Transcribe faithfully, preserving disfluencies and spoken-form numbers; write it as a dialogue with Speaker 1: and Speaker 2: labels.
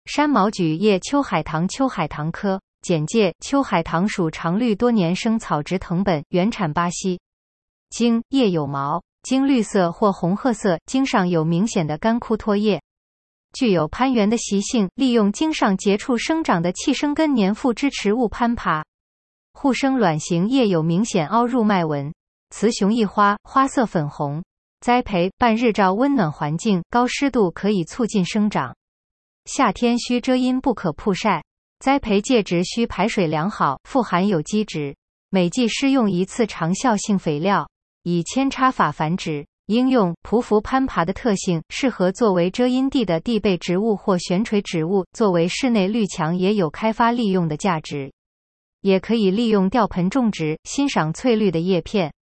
Speaker 1: 山毛榉叶秋海棠秋海棠科。简介：秋海棠属常绿多年生草植藤本，原产巴西。茎叶有毛，茎绿色或红褐色，茎上有明显的干枯脱叶。具有攀援的习性，利用茎上节处生长的气生根粘附支持物攀爬。互生卵形叶有明显凹入脉纹。雌雄异花，花色粉红。栽培半日照温暖环境，高湿度可以促进生长。夏天需遮阴，不可曝晒。栽培介质需排水良好，富含有机质。每季施用一次长效性肥料，以扦插法繁殖。应用匍匐攀爬的特性，适合作为遮阴地的地被植物或悬垂植物，作为室内绿墙也有开发利用的价值。也可以利用吊盆种植，欣赏翠绿的叶片。